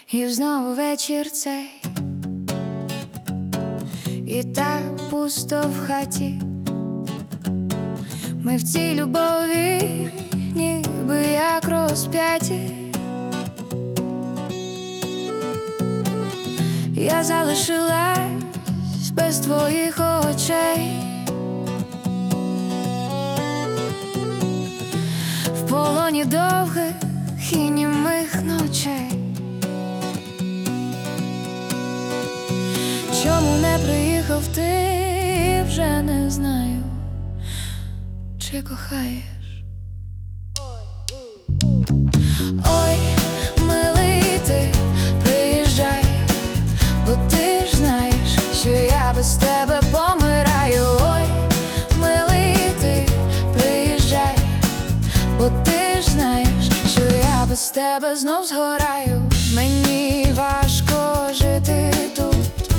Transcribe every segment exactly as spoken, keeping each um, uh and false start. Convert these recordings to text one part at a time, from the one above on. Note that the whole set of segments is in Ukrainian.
І знову вечір цей, і так пусто в хаті. Ми в цій любові, ніби як розп'яті. Я залишилась без твоїх очей, в полоні довгих і німих ночей. Чому не приїхав ти, вже не знаю, чи кохаєш? Ой, милий, ти приїжджай, бо ти ж знаєш, що я без тебе помираю. Ой, милий, ти приїжджай, бо ти ж знаєш, що я без тебе знов згораю. Мені важко жити тут,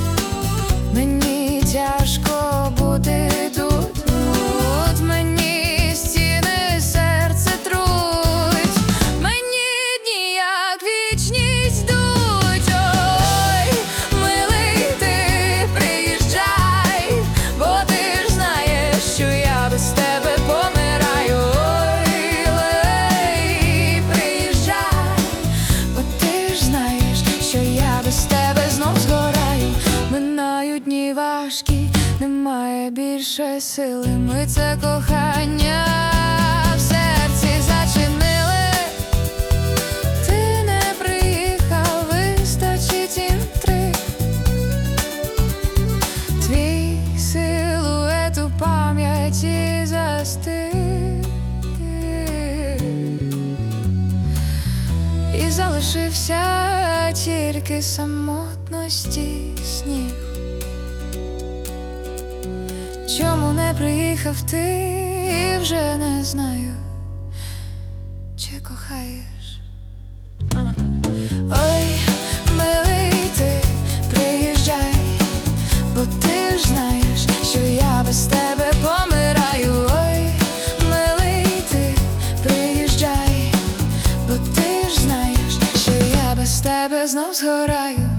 мені тяжко бути тут, тут мені стіни серце труть, мені дні як вічність йдуть. Ой, милий, ти приїжджай, бо ти ж знаєш, що я без тебе помираю. Ой, лей, приїжджай, бо ти ж знаєш, що я без тебе знов згораю. Минають дні важкі, немає більше сили, ми це кохання в серці зачинили. Ти не приїхав, вистачить їм три. Твій силует у пам'яті застиг, і залишився тільки самотності сніг. Чому не приїхав ти, вже не знаю, чи кохаєш? Ой, милий, ти приїжджай, бо ти ж знаєш, що я без тебе помираю. Ой, милий, ти приїжджай, бо ти ж знаєш, що я без тебе знов згораю.